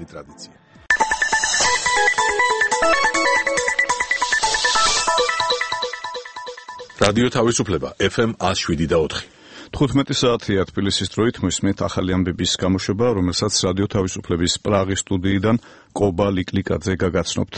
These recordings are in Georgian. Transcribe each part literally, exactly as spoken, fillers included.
კარგი ტრადიცია. რადიო თავისუფლება ეფ ემ one oh seven და four. თხუთმეტი საათია თბილისის დროით მოსმენთ ახალი ამბების გამოშვება, რომელსაც რადიო თავისუფლების პრაღის სტუდიიდან კობა ლიკლიკაძე გაგაცნობთ.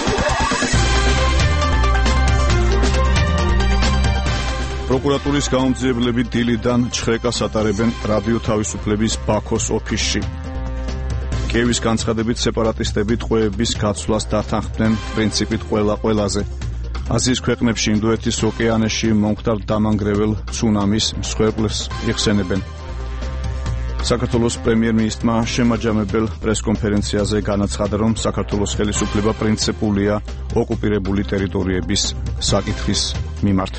პროკურატურის გაუმძიებლები დილიდან ჩხრეკას ატარებენ რადიო თავისუფლების ბაქოს ოფისში. კიევის განცხადებით სეპარატისტები ტყვეების გაცვლას დათანხმდნენ პრინციპით ყველა ყველაზე. აზიის ქვეყნებში ინდოეთის ოკეანეში მომხდარ დამანგრეველ ცუნამის მსხვერპლს იხსენებენ. საქართველოს პრემიერ-მინისტრმა შემაჯამებელ პრესკონფერენციაზე განაცხადა, რომ საქართველოს ხელისუფლება პრინციპულია ოკუპირებული ტერიტორიების საკითხის მიმართ.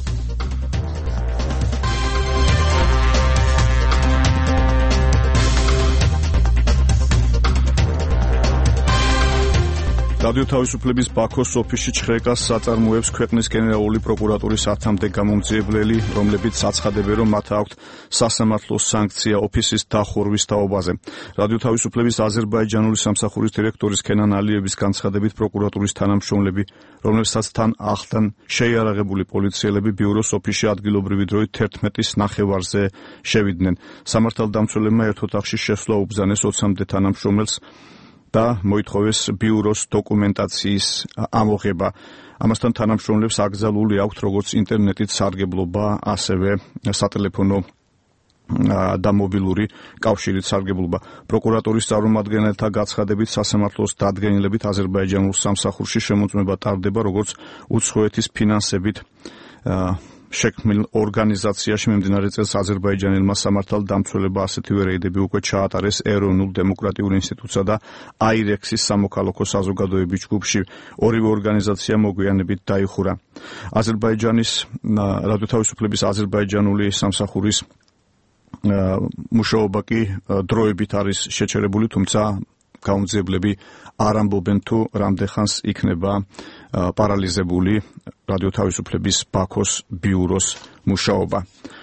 რადიო თავისუფლების ბაქოს ოფისში ჩხრეკას საწარმოებს ქვეყნის გენერალური პროკურატურის ათამდე გამომძიებლელი, რომლებიც აცხადებენ, რომ მათ აქვთ სასამართლო სანქცია ოფისის დახურვის თაობაზე. რადიო თავისუფლების აზერბაიჯანული სამსახურის დირექტორის ქენან ალიევის განცხადებით პროკურატურის თანამშრომლები, რომლებსაც თან ახლდან შეიარაღებული პოლიციელები ბიუროს ოფისში ადგილობრივი დროით თერთმეტის ნახევარზე შევიდნენ. სამართალდამცველებმა ერთ ოთახში შესვლა უბრძანეს ოცამდე თანამშრომელს და მოითხოვეს ბიუროს დოკუმენტაციის ამოღება. ამასთან თანამშრომლებს აკრძალული აქვთ როგორც ინტერნეტით სარგებლობა, ასევე სატელეფონო და მობილური კავშირით სარგებლობა. პროკურატურის წარმომადგენელთა გაცხადებით სასამართლოს დადგენილებით აზერბაიჯანულ სამსახურში შემოწმება ტარდება როგორც უცხოეთის ფინანსებით შექმნილ ორგანიზაციაში. მიმდინარე წელს აზერბაიჯანელმა სამართალდამცველებმა ასეთივე რეიდები უკვე ჩაატარეს ეროვნულ დემოკრატიულ ინსტიტუტსა და აირექსის სამოქალაქო საზოგადოების ჯგუფში. ორივე ორგანიზაცია მოგვიანებით დაიხურა. აზერბაიჯანის რადიო თავისუფლების აზერბაიჯანული სამსახურის მუშაობა კი დროებით არის შეჩერებული, თუმცა გაუმძიებლები არ ამბობენ თუ რამდენხანს იქნება პარალიზებული რადიო თავისუფლების ბაქოს ბიუროს მუშაობა.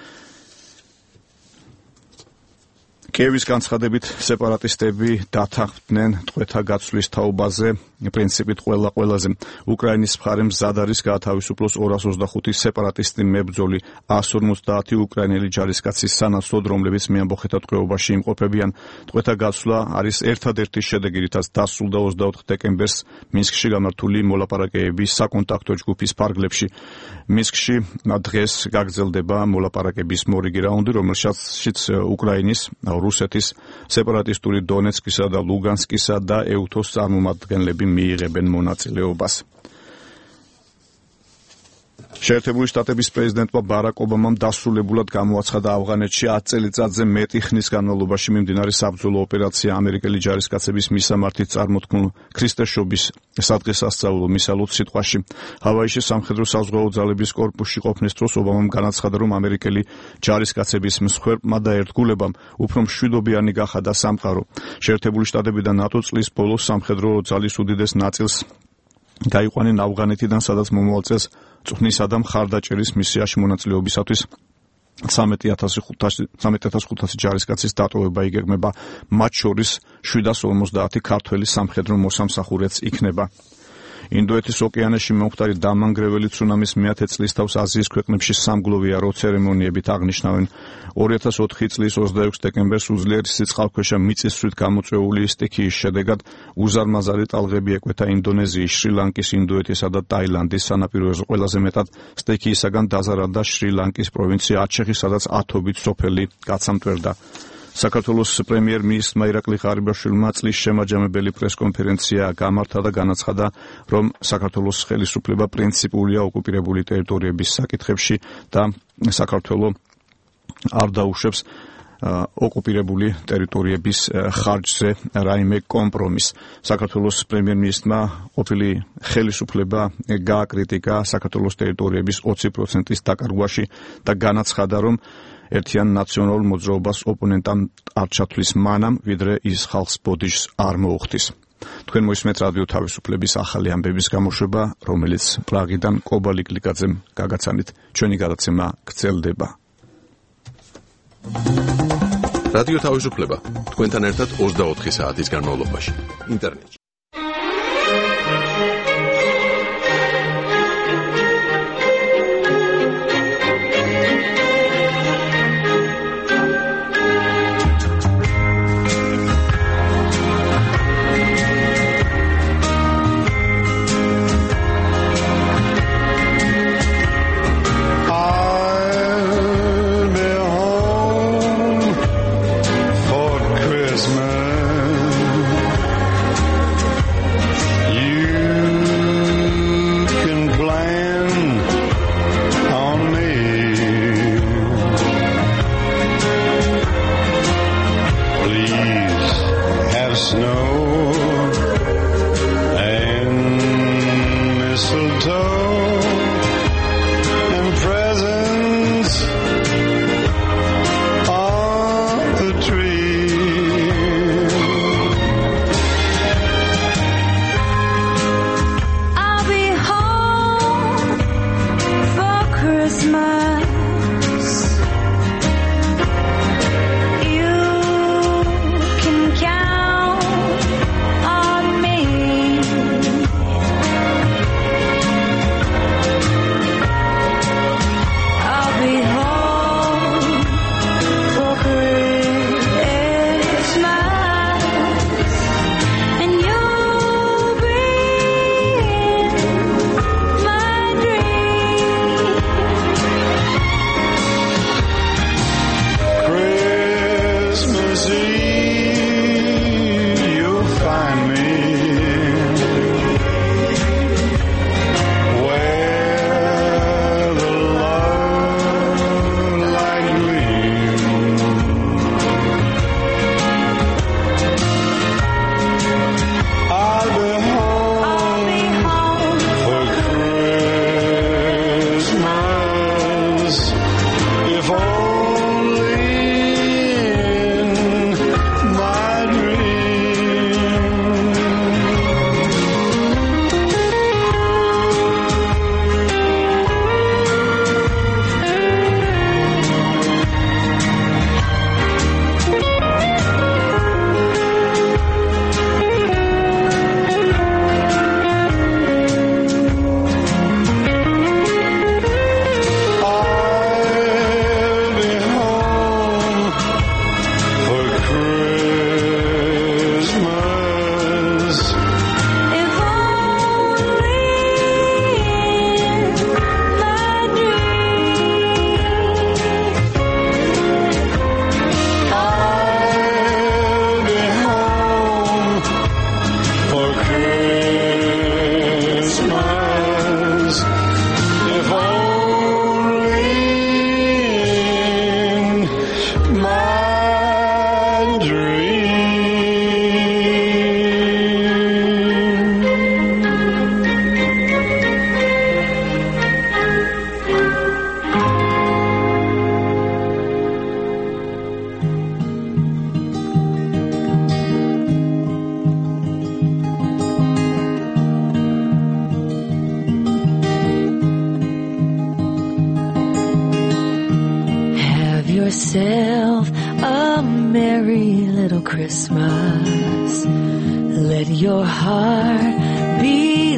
კიევის განცხადებით სეპარატისტები დათანხმდნენ ტყვეთა გაცვლის თაობაზე პრინციპით ყველა ყველაზე. უკრაინის მხარემ მზად არის გაათავისუფლოს ორას ოცდახუთი სეპარატისტი მებრძოლი, εκατს ორმოცდაათი უკრაინელი ჯარისკაცის სანაცვლოდ, რომლებიც მეამბოხეთა ტყვეობაში იმყოფებიან. ტყვეთა გაცვლა არის ერთადერთი შედეგი, რითაც დასრულდა ოცდაოთხ დეკემბერს მინსკში გამართული მოლაპარაკებების საკონტაქტო ჯგუფის ფარგლებში. მინსკში დღეს გაგრძელდება მოლაპარაკების მორიგი რაუნდი, რომელშიც უკრაინის, რუსეთის, სეპარატისტული დონეცკისა და ლუგანსკისა და ეუთოს წარმომადგენლები მიიღებენ მონაწილეობას. შეერთებული შტატების პრეზიდენტმა ბარაკ ობამამ დასრულებულად გამოაცხადა ავღანეთში ათ წელიწადზე მეტი ხნის განმავლობაში მიმდინარე საბრძოლო ოპერაცია ამერიკელი ჯარისკაცების მისამართით წარმოქმნილ ქრისტესშობის სადღესასწაულო მისალოთ სიტყვაში. ჰავაიში სამხედრო საზღვაო ძალების კორპუსში ყოფნის დროს ობამამ განაცხადა, რომ ამერიკელი ჯარისკაცების მსხვერპლმა და ერთგულებამ უფრო მშვიდობიანი გახადა სამყარო. შეერთებული შტატები და ნატო წლის ბოლოს სამხედრო ძალის უდიდეს ნაწილს გაიყვანენ ავღანეთიდან, სადაც მომავალ წელს წვნისა და მხარდაჭერის მისიაში მონაწილეობისათვის ცხრამეტი ათას ხუთასი ჯარისკაცის დატოვება იგეგმება, მათ შორის შვიდას ორმოცდაათი ქართველი სამხედრო მოსამსახურეც იქნება. ინდოეთის ოკეანეში მომხდარი დამანგრეველი ცუნამის მეათე წლისთავს აზიის ქვეყნებში სამგლოვიარო ცერემონიებით აღნიშნავენ. ორი ათას ოთხი წლის ოცდაექვსი დეკემბერს უძლიერესი წყალქვეშა მიწისძვრით გამოწვეული სტიქიის შედეგად უზარმაზარი ტალღები ეკვეთა ინდონეზიის, შრი-ლანკის, ინდოეთისა და ტაილანდის სანაპიროებზე. ყველაზე მეტად სტიქიისაგან დაზარალდა შრი-ლანკის პროვინცია აჩეხი, სადაც ათობით სოფელი გაცამტვერდა. საქართველოს პრემიერ-მინისტრმა ირაკლი ღარიბაშვილმა წლის შემაჯამებელი პრესკონფერენცია გამართა და განაცხადა, რომ საქართველოს ხელისუფლება პრინციპულია ოკუპირებული ტერიტორიების საკითხებში და საქართველოს არ დაუშვებს ოკუპირებული ტერიტორიების ხარჯზე რაიმე კომპრომისს. საქართველოს პრემიერ-მინისტრმა ყოფილი ხელისუფლება გააკრიტიკა საქართველოს ტერიტორიების ოცი პროცენტის დაკარგვაში და განაცხადა, რომ ერთიან ნაციონალურ მოძრაობას ოპონენტამ არ ჩათვლის მანამ, ვიდრე ის ხალხს ბოდიშს არ მოუხდის. თქვენ მოისმენთ რადიო თავისუფლების ახალი ამბების გამოშვება, რომელიც პრაღიდან კობა ლიკლიკაძემ გაგაცანით. ჩვენი გადაცემა გრძელდება. რადიო თავისუფლება თქვენთან ერთად ოცდაოთხი საათის განმავლობაში ინტერნეტში. yourself a merry little Christmas. Let your heart be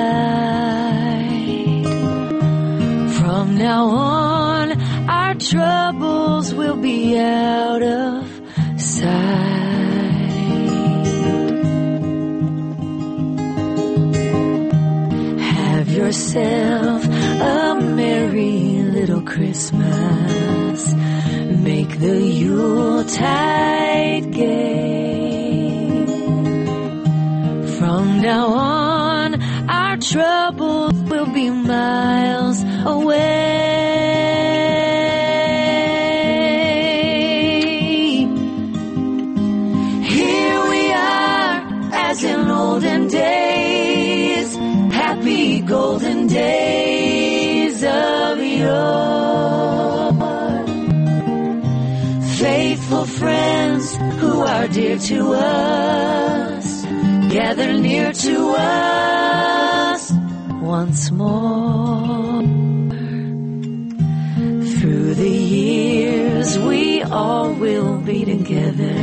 light. From now on, our troubles will be out of sight. Have yourself a merry little Christmas. Make the Yuletide gay. From now on, our troubles will be miles away. Here we are, as in olden days, happy golden days of yore. Faithful friends who are dear to us, gather near to us once more. Through the years 'cause we all will be together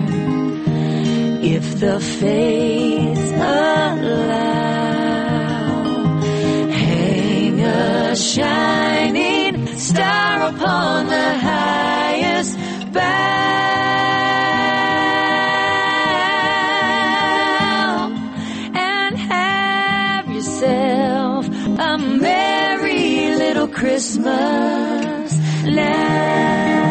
if the fates allow. Hang a shining star upon the highest bough, and have yourself a merry little Christmas now.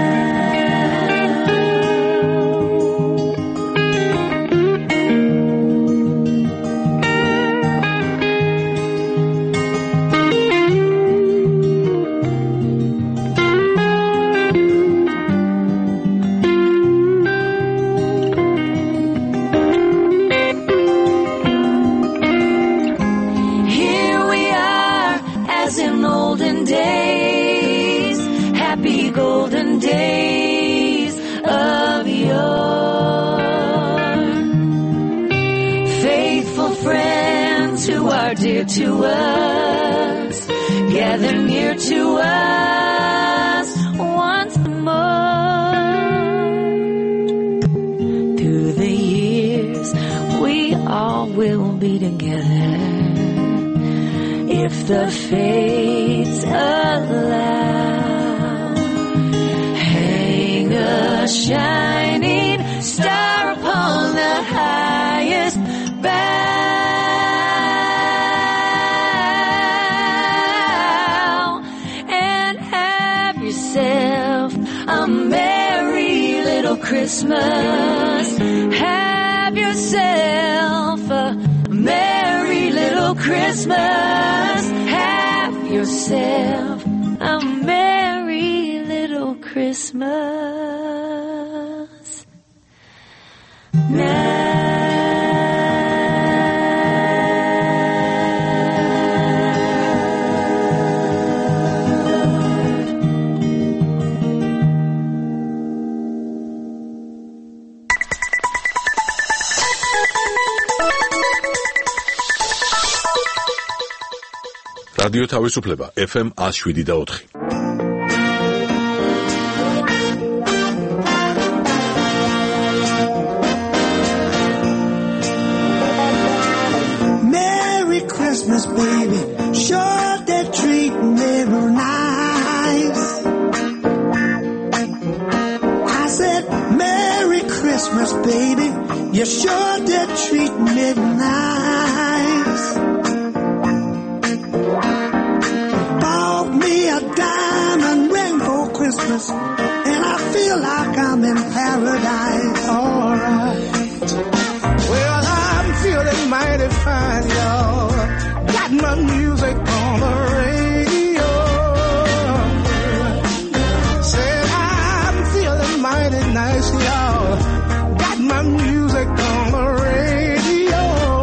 Golden days of yore, faithful friends who are dear to us, gather near to us once more. Through the years we all will be together if the fates allow. A shining star upon the highest bough, and have yourself a merry little Christmas. Have yourself a merry little Christmas. Have yourself a merry little Christmas now. რადიო თავისუფლება ეფ ემ one oh seven და four. Christmas, baby, sure they're treating me real nice. I said, Merry Christmas, baby, you sure they're treating me nice. Bought me a diamond ring for Christmas, and I feel like I'm in paradise. All right. Well, I'm feeling mighty fine, y'all. Got my music on the radio. Said I'm feeling mighty nice, y'all. Got my music on the radio.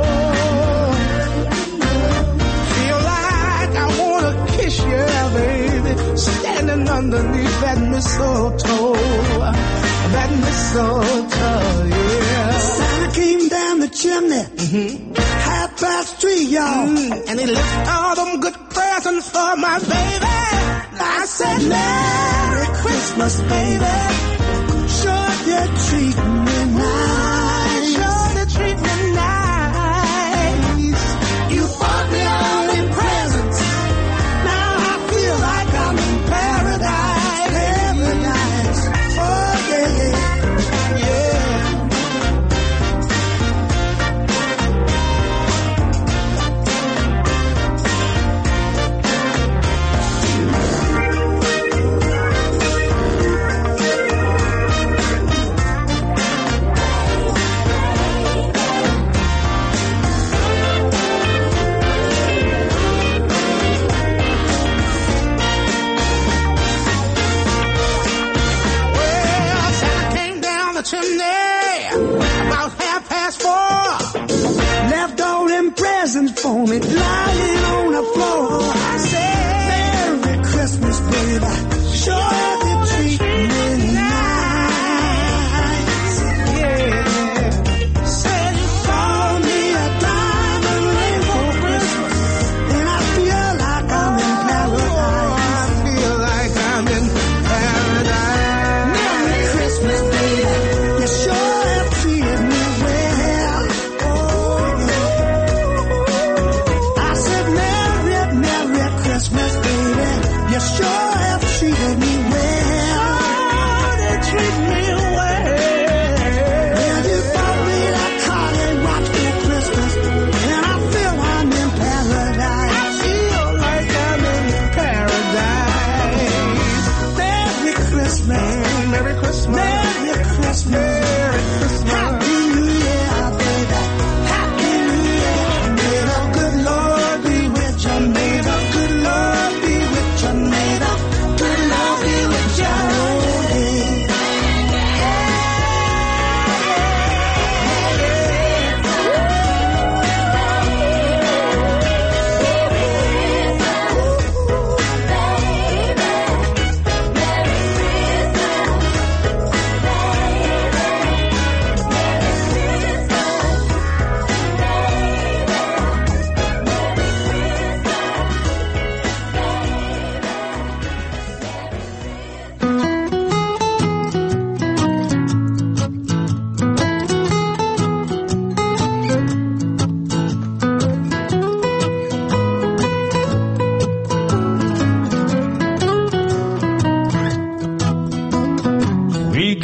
Feel like I wanna kiss you, baby, standing underneath that mistletoe. That mistletoe, yeah. Santa came down the chimney. Mm-hmm. Half past three, y'all. Mm, and he left all them good presents for my baby. I said, Merry Christmas, baby. Sure they're treating me nice. Sure they're treating me nice. You bought me all them presents. Now I feel like I'm in paradise. Paradise. Oh, yeah, yeah. Yeah. For me, lying on the floor. I said, Merry Christmas, baby. Sure they treat me nice. Yeah. Said you bought me a diamond ring for Christmas, and I feel like I'm in paradise. Oh, I feel like I'm in paradise.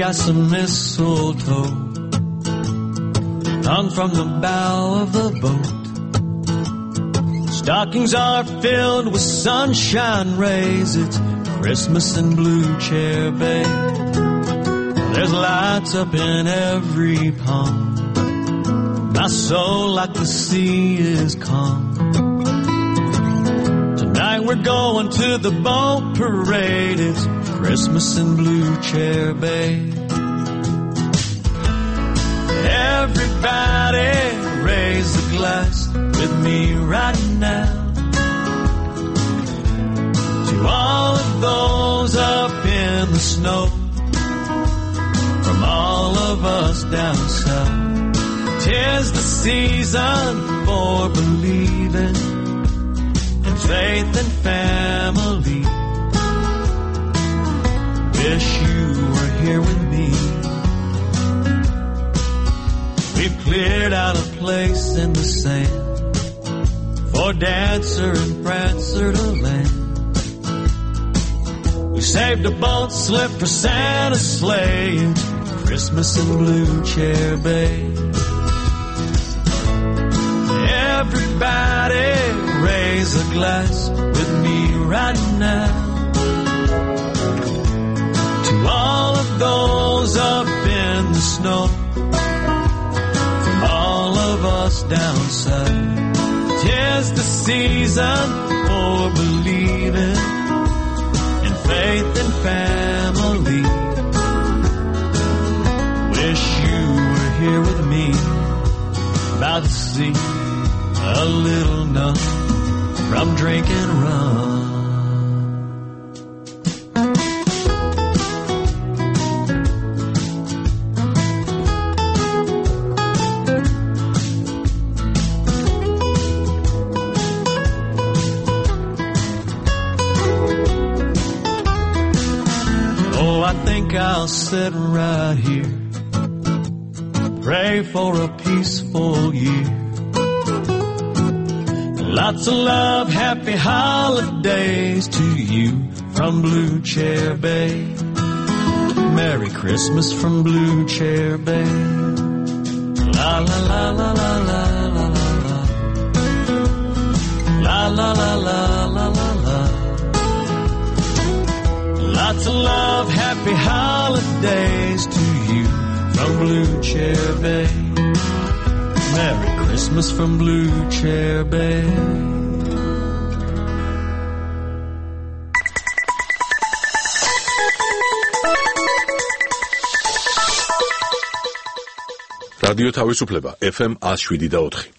got some mistletoe hung from the bow of the boat. Stockings are filled with sunshine rays. It's Christmas in Blue Chair Bay. There's lights up in every palm. My soul like the sea is calm. Tonight we're going to the boat parade. It's Christmas in Blue Chair Bay. Everybody raise a glass with me right now to all of those up in the snow, from all of us down south. 'Tis the season for believing in faith and family. Wish you were here with me. We've cleared out a place in the sand for Dancer and Prancer to land. We saved a boat slip for Santa's sleigh. It's Christmas in Blue Chair Bay. Everybody raise a glass with me right now to all of those up in the snow, of us down south. 'Tis the season for believing in faith and family. Wish you were here with me by the sea, a little numb from drinking rum. I'll sit right here, pray for a peaceful year. Lots of love, happy holidays to you from Blue Chair Bay. Merry Christmas from Blue Chair Bay. La la la la la la la la la la la la la la la. Lots of love, happy holidays to you from Blue Chair Bay. Merry Christmas from Blue Chair Bay. რადიო თავისუფლება ეფ ემ one oh seven და four.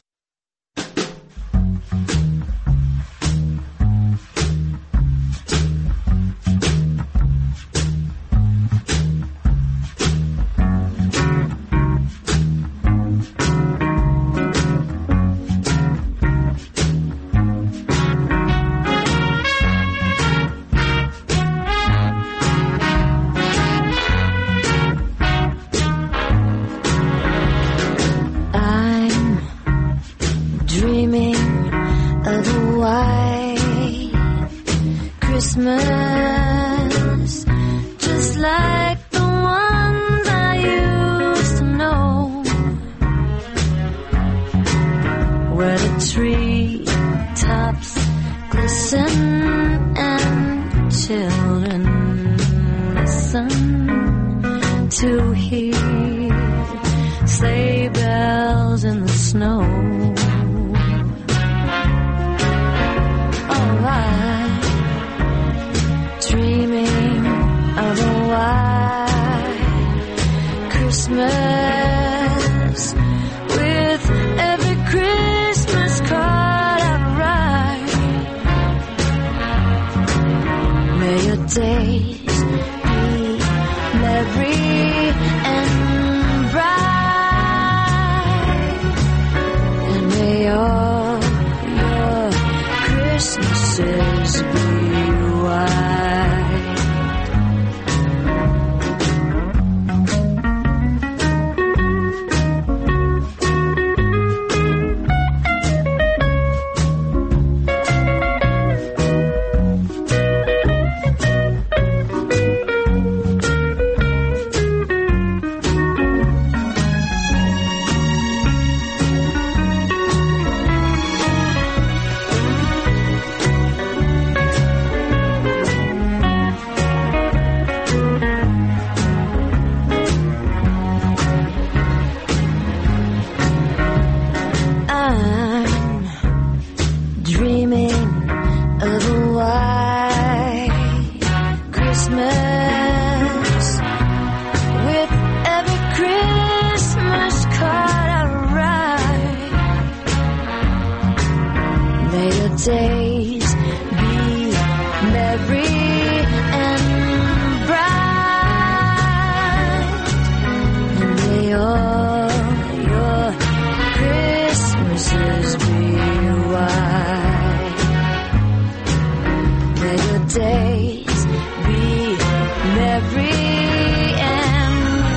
days be merry and bright, and may all your Christmases be white. May your days be merry and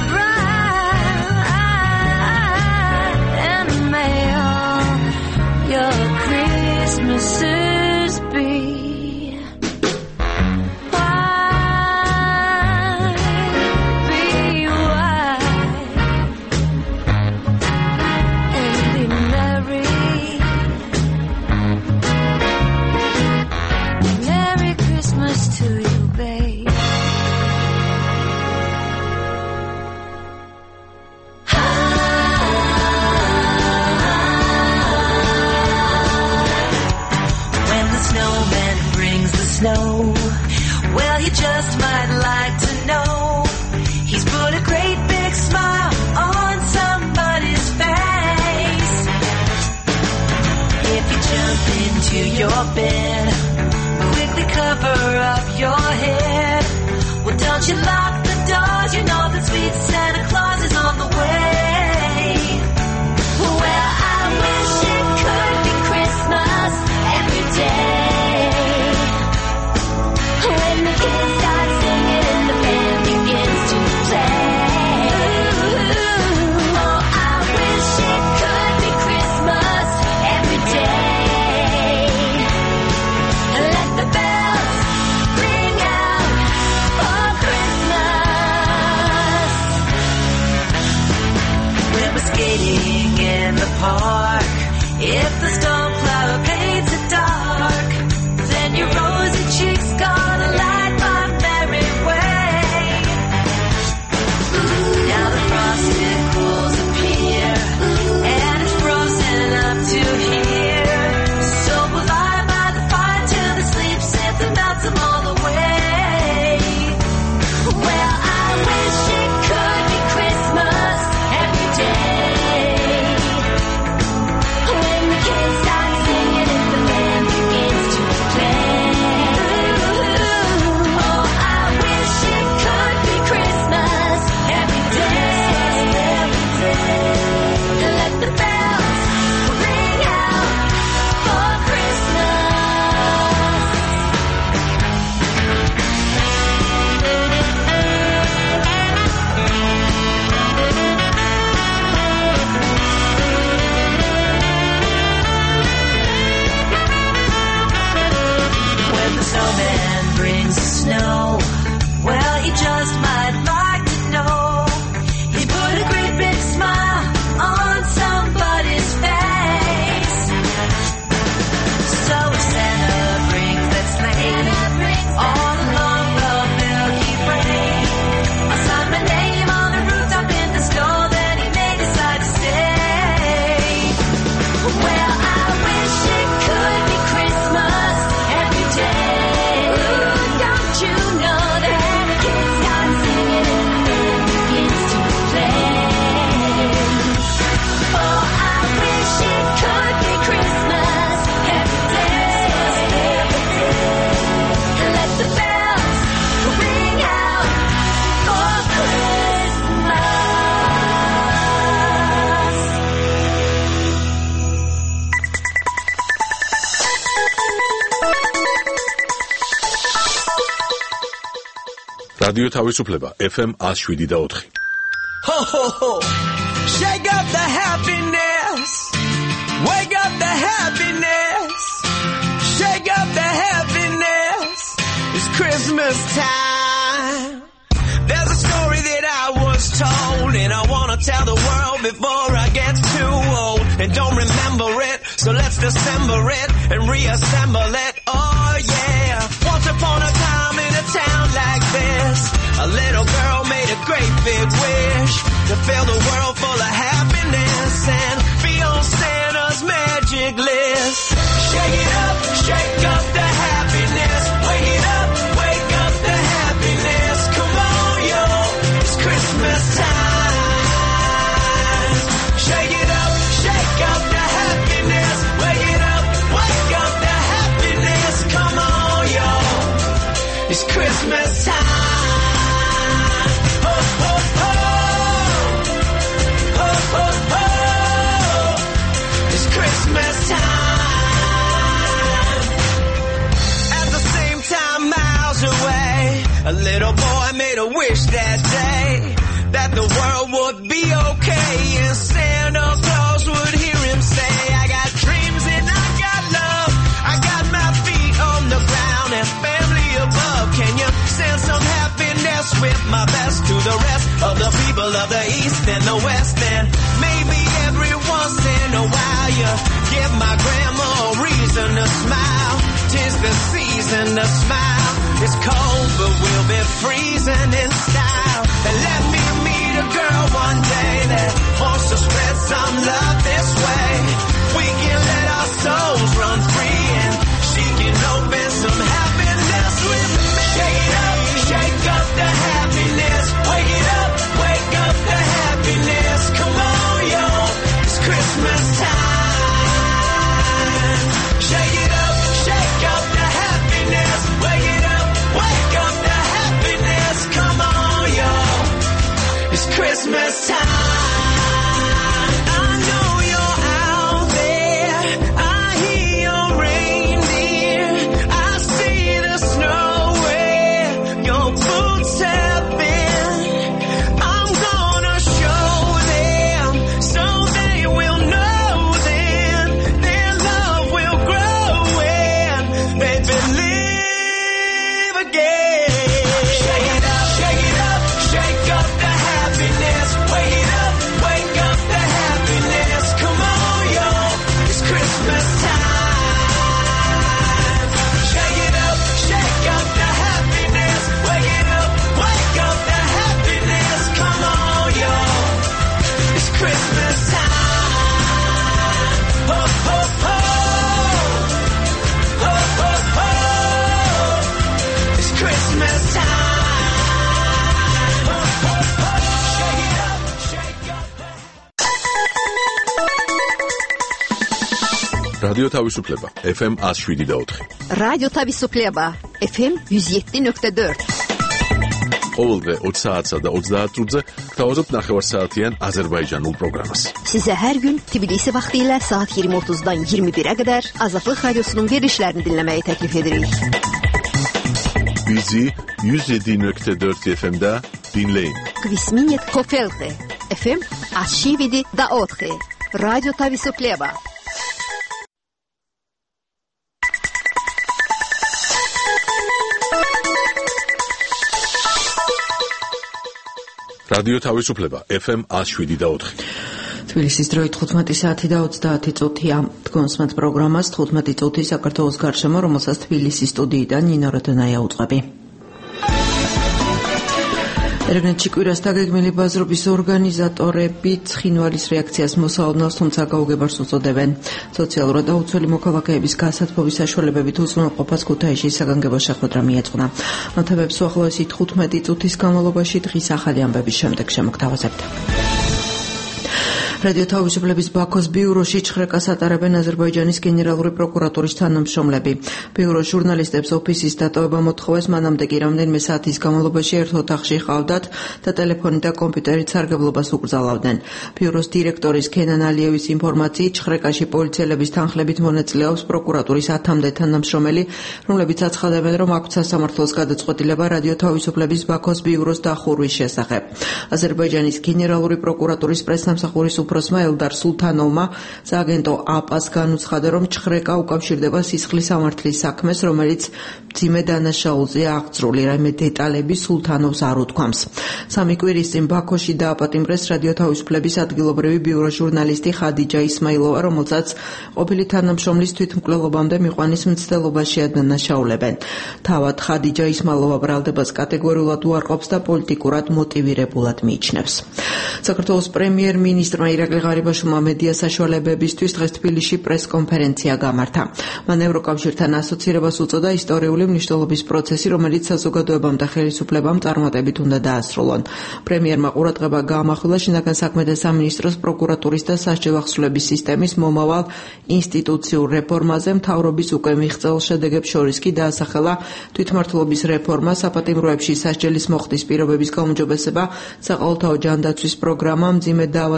bright, and may all your Christmases be white, be white, and be merry. Merry Christmas to you, babe. When the snowman brings the snow, well, you just might like to know he's put a great big smile on somebody's face. If you jump into your bed, quickly cover up your head. Well, don't you lock the doors, you know that sweet Santa Claus is on the way. Well, I wish it could be Christmas every day, when the kids start singing and the band begins to play. Oh, I wish it could be Christmas every day. Let the bells ring out for Christmas. When we're skating in the park, if the storm cloud paints it dark, then your rosy cheeks gonna light my merry way. Now the frosted pools appear, and it's frozen up to here. So we'll lie by the fire till the sleep sits and melts them all away. Well, I wish it could be Christmas every day, when the kids start singing and the band begins to play. Oh, I wish it could be Christmas every day. Let the bells ring out for Christmas. When the snowman brings the snow, well, he just might like to know he's put a great big smile on somebody's face. So if Santa brings that sleigh all along the Milky Way, I'll sign my name on the rooftop in the snow, then he may decide to stay. Well, I wish it could be Christmas every day. Don't you know that kids start singing and the band begins to play? Oh, I wish it could be Christmas every day. Let the bells ring out for Christmas. რადიო თავისუფლება F M one oh seven და four. Ho, ho, ho. Shake up the happiness. Wake up the happiness. Shake up the happiness. It's Christmas time. There's a story that I was told, and I want to tell the world before I get too old. And don't remember it, so let's dissemble it and reassemble it. Oh yeah. Once upon a time in a town like this, a little girl made a great big wish to fill the world full of happiness and be on Santa's magic list. Shake it up, shake up the happiness. Wake it up, wake up the happiness. Come on, yo, it's Christmas time. Shake it up, shake up the happiness. Wake it up, wake up the happiness. to wish that day that the world would be okay and Santa Claus would hear him say, I got dreams and I got love, I got my feet on the ground and family above. Can you send some happiness with my best to the rest of the people of the East and the West? And maybe every once in a while you give my grandma a reason to smile. 'Tis the season to smile. It's cold, but we'll be freezing in style. And let me meet a girl one day that wants to spread some love this way. We can let our souls run free and she can open some happiness with me. Shake it up, shake up the happiness. Wake it up, wake up the happiness. Come on, yo, it's Christmas time. Shake it up, shake up the happiness. Wake it up, wake up the happiness. Come on, yo, it's Christmas time. I know you're out there. I hear your reindeer. I see the snow where your boots have been. I'm gonna show them so they will know then their love will grow and they believe again. Shake it up, shake it up, shake up the happiness. Wake it up, wake up the happiness. Come on, yo, it's Christmas time. Shake it up, shake up the happiness. Wake it up, wake up the happiness. Come on, yo, it's Christmas time. Ho, ho, ho. Ho, ho, ho. It's Christmas time. Ho, ho, ho. Shake it up, shake up the რადიო თავისუფლება ეფ ემ one oh seven და four. რადიო თავისუფლება ეფ ემ one oh seven point four. ყოველდღე opt საათსა და ოცდაათ წუთზე გთავაზობთ ნახევარსაათიან აზერბაიჯანულ პროგრამას. Size her gün Tbilisi vaktiyle saat yirmi otuzdan yirmi bire kadar Azadlık Radyosu'nun verilişlerini dinlemeyi teklif ederiz. Bizi one oh seven point four efe em'da dinleyin. Kvisminjet Kofelte efe em one oh seven point four. Radyo Tavisupleba. რადიო თავისუფლება ეფ ემ one oh seven და four. თბილისის დროით თხუთმეტი საათი და ოცდაათი წუთი ამ დგონსმენთ პროგრამას თხუთმეტი წუთი საქართველოს გარშემო, რომელსაც თბილისის სტუდიიდან ნინო როდონაია უწყები. ეროვნეთში კვირას დაგეგმილი ბაზრობის ორგანიზატორები ცხინვალის რეაქციას მოსალოდნელს, თუმცა გაუგებარს უწოდებენ. სოციალურად აუცველი მოქალაქეების გასათბობის საშუალებებით უზრუნველყოფას ქუთაისის საგანგებო შეხვედრა მიეძღვნა. ამ თემებს უახლოესი თხუთმეტი წუთის განმავლობაში დღის ახალი ამბების შემდეგ შემოგთავაზებთ. რადიო თავისუფლების ბაქოს ბიუროში ჩხრეკას ატარებენ აზერბაიჯანის გენერალური პროკურატურის თანამშრომლები. ბიუროს ჟურნალისტებს ოფისის დატოვება მოთხოვეს, მანამდე კი რამდენიმე საათის განმავლობაში ერთ ოთახში ჰყავდათ და ტელეფონი და კომპიუტერით სარგებლობას უკრძალავდნენ. ბიუროს დირექტორის ქენან ალიევის ინფორმაციით, ჩხრეკაში პოლიციელების თანხლებით მონაწილეობს პროკურატურის ათამდე თანამშრომელი, რომლებიც აცხადებენ, რომ აქვთ სასამართლოს გადაწყვეტილება რადიო თავისუფლების ბაქოს ბიუროს დახურვის შესახებ. აზერბაიჯანის გენერალური პროკურატურის პრესნამსახურის უფროსმა ელდარ სულთანოვმა სააგენტო აპას განუცხადა, რომ ჩხრეკა უკავშირდება სისხლის სამართლის საქმეს, რომელიც მძიმე დანაშაულზეა აღწრული. რაიმე დეტალები სულთანოვს არ უთქვამს. სამი კვირის წინ ბაქოში დააპატიმრეს რადიო თავისუფლების ადგილობრივი ბიუროს ჟურნალისტი ხადიჯა ისმაილოვა, რომელსაც ყოფილი თანამშრომლის თვითმკვლელობამდე მიყვანის მცდელობაში ადანაშაულებენ. თავად ხადიჯა ისმაილოვა ბრალდებას კატეგორიულად უარყოფს და პოლიტიკურად მოტივირებულად მიიჩნევს. საქართველოს პრემიერ-მინისტრმა ირაკლი ღარიბაშვილმა მედია საშუალებებისთვის დღეს თბილისში პრესკონფერენცია გამართა. მან ევროკავშირთან ასოცირებას უწოდა ისტორიული მნიშვნელობის პროცესი, რომელიც საზოგადოებამ და ხელისუფლებამ წარმატებით უნდა დაასრულონ. პრემიერმა ყურადღება გაამახვილა შინაგან საქმეთა სამინისტროს პროკურატურის და სასჯელ ახსნილების სისტემის მომავალ ინსტიტუციურ რეფორმაზე. მთავრობის უკვე მიღწეულ შედეგებს შორის კი დაასახელა თვითმმართველობის რეფორმა, საპატიმროებში სასჯელის მოხდის პირობების გაუმჯობესება, საყოველთაო ჯანდაცვის პროგრამა, მძიმე დაავადებული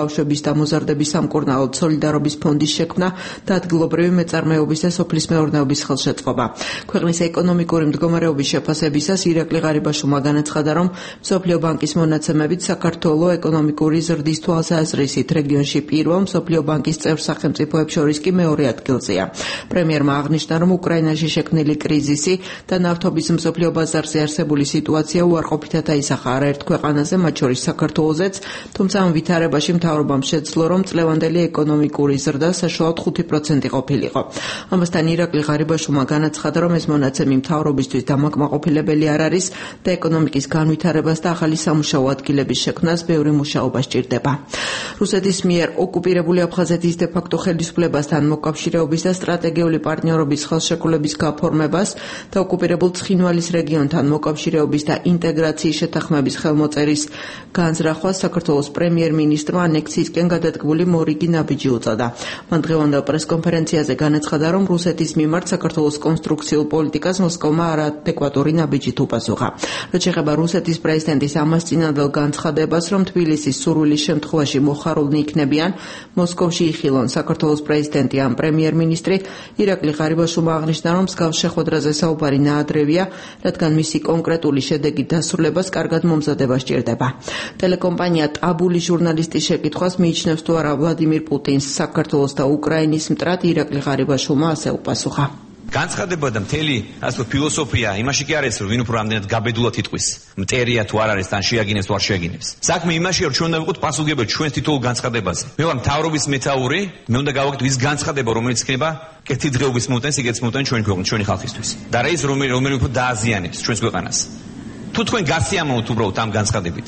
ბავშვების და მოზარდების სამკურნალოდ სოლიდარობის ფონდის შექმნა და ადგილობრივი მეწარმეობის და სოფლის მეურნეობის ხელშეწყობა. ქვეყნის ეკონომიკური მდგომარეობის შეფასებისას ირაკლი ღარიბაშვილმა განაცხადა, რომ მსოფლიო ბანკის მონაცემებით საქართველო ეკონომიკური ზრდის თვალსაზრისით რეგიონში პირველ, მსოფლიო ბანკის წევრ სახელმწიფოებს შორის კი მეორე ადგილზეა. პრემიერმა აღნიშნა, რომ უკრაინაში შექმნილი კრიზისი და ნავთობის მსოფლიო ბაზარზე არსებული სიტუაცია უარყოფითად აისახა არაერთ ქვეყანაზე, მათ შორის საქართველოსაც, თუმცა ამ ვითარებაში მთავრობამ შეძლო, რომ წლევანდელი ეკონომიკური ზრდა საშუალოდ ხუთი პროცენტი ყოფილიყო. ამასთან ირაკლი ღარიბაშვილმა განაცხადა, რომ ეს მონაცემი მთავრობისთვის დამაკმაყოფილებელი არ არის და ეკონომიკის განვითარებას და ახალი სამუშაო ადგილების შექმნას ბევრი მუშაობა სჭირდება. რუსეთის მიერ ოკუპირებული აფხაზეთის დე-ფაქტო ხელისუფლებასთან მოკავშირეობის და სტრატეგიული პარტნიორობის ხელშეკრულების გაფორმებას და ოკუპირებულ ცხინვალის რეგიონთან მოკავშირეობის და ინტეგრაციის შეთანხმების ხელმოწერის განზრახვას საქართველოს პრემიერ-მინისტრმა ანექსიისკენ გადადგმული მორიგი ნაბიჯი უწოდა. მან დღევანდელ პრესკონფერენციაზე განაცხადა, რომ რუსეთის მიმართ საქართველოს კონსტრუქციულ პოლიტიკას მოსკოვმა არაადეკვატური ნაბიჯით უპასუხა. რაც შეეხება რუსეთის პრეზიდენტის ამას წინანდელ განცხადებას, რომ თბილისის სურვილის შემთხვევაში მოხარულნი იქნებიან მოსკოვში იხილონ საქართველოს პრეზიდენტი ან პრემიერ-მინისტრი, ირაკლი ღარიბაშვილმა აღნიშნა, რომ მსგავს შეხვედრაზე საუბარი ნაადრევია, რადგან მისი კონკრეტული შედეგი დასრულებას კარგად მომზადება სჭირდება. ტელეკომპანია ტაბული ჟურნალისტის შეკითხვას მიიჩნევს თუ არა ვლადიმირ პუტინს საქართველოს და უკრაინის მტრად, ირაკლი ღარიბაშვილმა ასე უპასუხა. განცხადება და მთელი ასე ფილოსოფია იმაში კი არის, რომ ვინ უფრო რამდენად გაბედულად იტყვის, მტერია თუ არ არის, თან შეაგინებს თუ არ შეაგინებს. საქმე იმაშია, რომ ჩვენ უნდა ვიყოთ პასუხისმგებელი ჩვენს თითოეულ განცხადებაზე. მე ვარ მთავრობის მეთაური, მე უნდა გავაკეთო ის განცხადება, რომელიც იქნება კეთილდღეობის მომენტს, იგეც მომენტს ჩვენი ქვეყნის, ჩვენი ხალხისთვის. და რა ის რომელი რომელი უფრო დააზიანებს ჩვენს ქვეყანას. თუ თქვენ გასიამოვნებთ უბრალოდ ამ განცხადებით.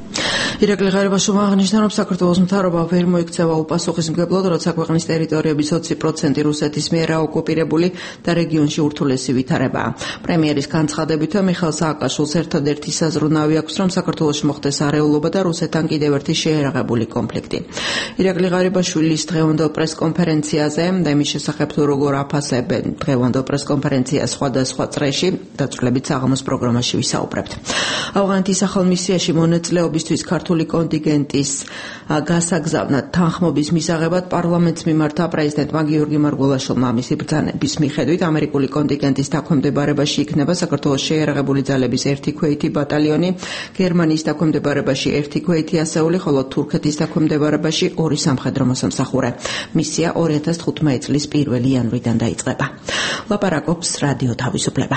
ირაკლი ღარიბაშვილმა აღნიშნა, რომ საქართველოს მთავრობა ვერ მოიქცევა უპასუხისმგებლოდ, როცა ქვეყნის ტერიტორიების ოცი პროცენტი რუსეთის მიერ ოკუპირებული და რეგიონში ურთულესი ვითარებაა. პრემიერის განცხადებით, მიხეილ სააკაშვილს ერთადერთი საზრუნავი აქვს, რომ საქართველოში მოხდეს არეულობა და რუსეთთან კიდევ ერთი შეერაღებული კონფლიქტი. ირაკლი ღარიბაშვილის დღევანდელ პრესკონფერენციაზე და იმის შესახებ თუ როგორ აფასებენ დღევანდელ პრესკონფერენციას სხვადასხვა წრეში, დაწვრილებით საღამოს პროგრამაში ვისაუბრებთ. ავღანეთის ახალ მისიაში მონაწილეობისთვის ქართული კონტინგენტის გასაგზავნად თანხმობის მისაღებად პარლამენტს მიმართა პრეზიდენტმა გიორგი მარგველაშვილმა. მისი ბრძანების მიხედვით ამერიკული კონტინგენტის დაქვემდებარებაში იქნება საქართველოს შეიარაღებული ძალების ერთი ქვეითი ბატალიონი, გერმანიის დაქვემდებარებაში ერთი ქვეითი ასეული, ხოლო თურქეთის დაქვემდებარებაში ორი სამხედრო მოსამსახურე. მისია ორი ათას თხუთმეტი წლის პირველი იანვრიდან დაიწყება. ლაპარაკობს რადიო თავისუფლება.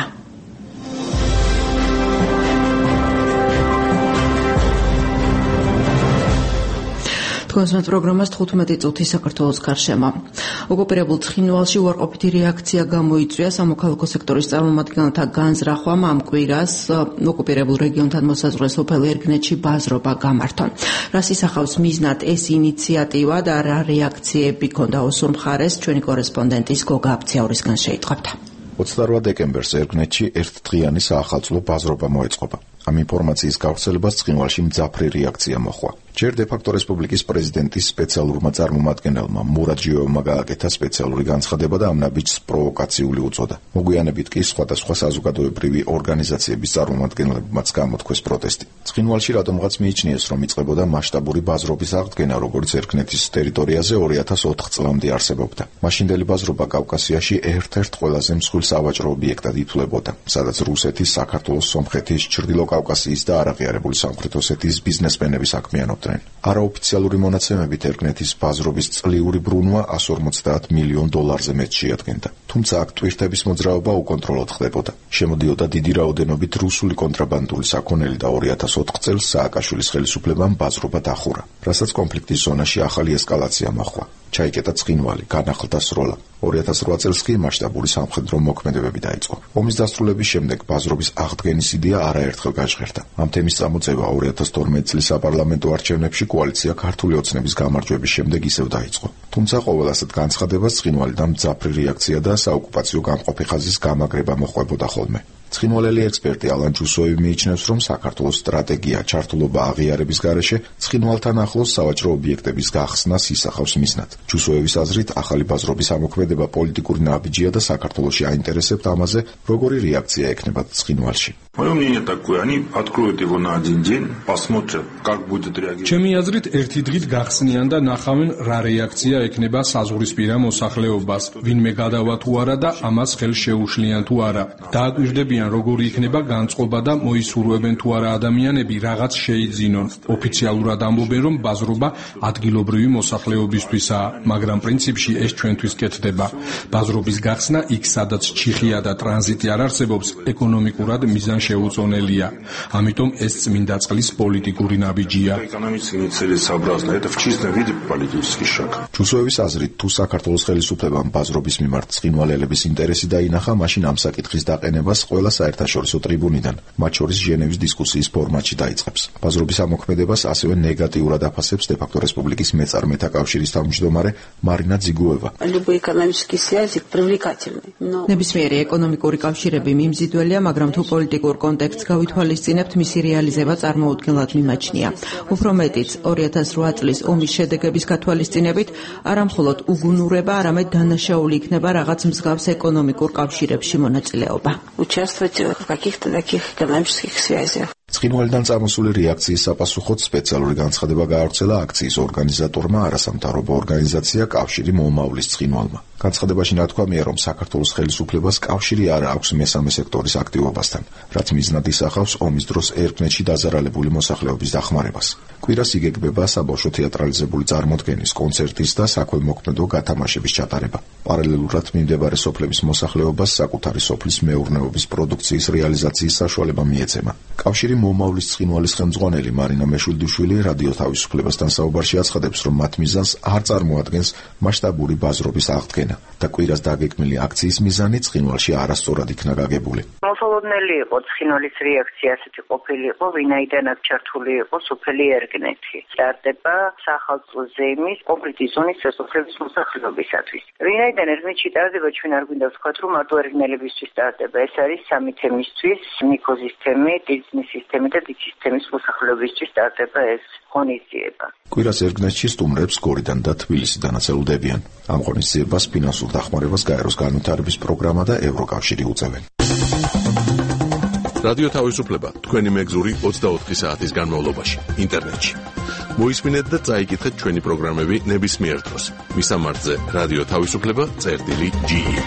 კონსმეთ პროგრამას თხუთმეტი წუთი საქართველოს გარშემო. ოკუპირებულ ცხინვალში უარყოფითი რეაქცია გამოიწვია სამოქალაქო სექტორის წარმომადგენელთა განზრახვამ ამ კვირას ოკუპირებულ რეგიონთან მოსაზღვრე სოფელ ერგნეთში ბაზრობა გამართონ. რას ისახავს მიზნად ეს ინიციატივა და რა რეაქციები ჰქონდა ოსურ მხარეს, ჩვენი კორესპონდენტის გოგა აფციაურისგან შეიტყობთ. ოცდაორვა დეკემბერს ერგნეთში ერთდღიანი საახალწლო ბაზრობა მოეწყობა. ამ ინფორმაციის გავრცელებას ცხინვალში მძაფრი რეაქცია მოჰყვა. ჯერ დე-ფაქტო რესპუბლიკის პრეზიდენტის სპეციალურმა წარმომადგენელმა მურად ჟიოვმა გააკეთა სპეციალური განცხადება და ამ ნაბიჯს პროვოკაციული უწოდა. მოგვიანებით კი სხვადასხვა საზოგადოებრივი ორგანიზაციების წარმომადგენლებმაც გამოთქვეს პროტესტი. ცხინვალში რატომღაც მიიჩნიეს, რომ იწყებოდა მასშტაბური ბაზრობის აღდგენა, როგორც ერგნეთის ტერიტორიაზე ორი ათას ოთხ წლამდე არსებობდა. მაშინდელი ბაზრობა კავკასიაში ერთ-ერთ ყველაზე მსხვილ სავაჭრო ობიექტად ითვლებოდა, სადაც რუსეთის, საქართველოს, სომხეთის, ჩრდილო კავკასიის და არაღიარებული სამხრეთ ოსეთის ბიზნესმენები საქმიანობდნენ. არაოფიციალური მონაცემებით ერგნეთის ბაზრობის წლიური ბრუნვა εκατს ორმოცდაათ მილიონ დოლარზე მეტ შეადგენდა. თუმცა აქ ტვირთების მოძრაობა უკონტროლოდ ხდებოდა. შემოდიოდა დიდი რაოდენობით რუსული კონტრაბანდული საქონელი და ორი ათას ოთხ წელს სააკაშვილის ხელისუფლებამ ბაზრობა დახურა, რასაც კონფლიქტის ზონაში ახალი ესკალაცია მოჰყვა. ჩაიკეტა ცხინვალი, განახლდა სროლა. ორი ათას რვა წელს კი მასშტაბური სამხედრო მოქმედებები დაიწყო. ომის დასრულების შემდეგ ბაზრობის აღდგენის იდეა არაერთხელ გაჟღერდა. ამ თემის წამოწევა ორი ათას თორმეტი წლის საპარლამენტო არჩევნებში კოალიცია ქართული ოცნების გამარჯვების შემდეგ ისევ დაიწყო. თუმცა ყოველ ასეთ განცხადებას ცხინვალიდან მძაფრი რეაქცია და საოკუპაციო გამყოფი ხაზის გამაგრება მოჰყვებოდა ხოლმე. ცხინვალელი ექსპერტი ალან ჯუსოევი მიიჩნევს, რომ საქართველოს სტრატეგია ჩართულობა აღიარების გარეშე ცხინვალთან ახლოს სავაჭრო ობიექტების გახსნას ისახავს მიზნად. ჯუსოევის აზრით, ახალი ბაზრობის ამოქმედება პოლიტიკური ნაბიჯია და საქართველოში აინტერესებთ ამაზე, როგორი რეაქცია ექნება ცხინვალში. Мое мнение такое, они откроют его на один день, посмотрят, как будет реагировать. ჩემი აზრით, ერთი დღით გახსნიან და ნახავენ რა რეაქცია ექნება საზღვრისპირა მოსახლეობას, ვინმე გადავა თუ არა და ამას ხელს შეუშლიან თუ არა. დააკვირდებიან, როგორი იქნება განწყობა და მოისურვებენ თუ არა ადამიანები რაღაც შეიძინონ. ოფიციალურად ამბობენ, რომ ბაზრობა ადგილობრივი მოსახლეობისთვისაა, მაგრამ პრინციპში ეს ჩვენთვის კეთდება. ბაზრობის გახსნა იქ, სადაც ჩიხია და ტრანზიტი არ არსებობს, ეკონომიკურად მიზანშეუწონელია. ამიტომ ეს წმინდა წყლის პოლიტიკური ნაბიჯია. Экономически целесообразно. Это в чистом виде политический шаг. ჩუსოევის აზრით, თუ საქართველოს ხელისუფლებამ ბაზრობის მიმართ ცხინვალელების ინტერესი დაინახა, მაშინ ამ საკითხის დაყენებას ყველა საერთაშორისო ტრიბუნიდან, მათ შორის ჟენევის დისკუსიის ფორმატში დაიწყებს. ბაზრობის ამოქმედებას ასევე ნეგატიურად აფასებს დე-ფაქტო რესპუბლიკის მეწარმეთა კავშირის თავმჯდომარე მარინა ძიგუევა. ნებისმიერი ეკონომიკური კავშირები მიმზიდველია, მაგრამ თუ პოლიტიკურ კონტექსტს გავითვალისწინებთ, მისი რეალიზება წარმოუდგენლად მიმაჩნია. უფრო მეტიც, ორი ათას რვა წლის ომის შედეგების გათვალისწინებით არა მხოლოდ უგუნურება, არამედ დანაშაული იქნება რაღაც მსგავს ეკონომიკურ კავშირებში მონაწილეობა. ცხინვალიდან წარმოსული რეაქციის საპასუხოდ სპეციალური განცხადება გაავრცელა აქციის ორგანიზატორმა არასამთავრობო ორგანიზაცია კავშირი მომავლის ცხინვალმა. განცხადებაში ნათქვამია, რომ საქართველოს ხელისუფლებას კავშირი არ აქვს მესამე სექტორის აქტივობასთან, რაც მიზნად ისახავს ომის დროს ერკნეთში დაზარალებული მოსახლეობის დახმარებას. კვირას იგეგმება საბავშვო თეატრალიზებული წარმოდგენის, კონცერტის და საქვემოქმედო გათამაშების ჩატარება. პარალელურად მიმდებარე სოფლების მოსახლეობას საკუთარი სოფლის მეურნეობის პროდუქციის რეალიზაციის საშუალება მიეცემა. კავშირი მომავლის ცხინვალის ხელმძღვანელი მარინა მეშვილდიშვილი რადიო თავისუფლებასთან საუბარში აცხადებს, რომ მათ მიზანს არ წარმოადგენს მასშტაბური ბაზრობის აღდგენა და კვირას დაგეგმილი აქციის მიზანი ცხინვალში არასწორად იქნა გაგებული. მოსალოდნელი იყო ცხინვალის რეაქცია ასეთი ყოფილიყო, ვინაიდანაც ჩართული იყო სოფელი ერგნეთი. სტარტება სახალხო ზეიმის კონკრეტი ზონის სოფლების მოსახლეობისათვის. ვინაიდან ერგნეთში ტარდება, ჩვენ არ გვინდა ვთქვათ, რომ მარტო ერგნელებისთვის ტარდება. ეს არის სამი თემისთვის, მიკოზის თემი, ტიზმის სისტემი და დიცისტემის მოსახლეობისთვის ტარდება ეს ღონისძიება. კვირას ერგნეთში სტუმრებს გორიდან და თბილისიდანაც ელოდებიან. ამ ღონისძიებას ფინანსურ დახმარებას გაეროს განვითარების პროგრამა და ევროკავშირი უწევენ. რადიო თავისუფლება თქვენი მეგზური ოცდაოთხი საათის განმავლობაში ინტერნეტში. მოისმინეთ და წაიკითხეთ ჩვენი პროგრამები ნებისმიერ დროს. მისამართზე რადიო თავისუფლება წერტილი ჯი ი.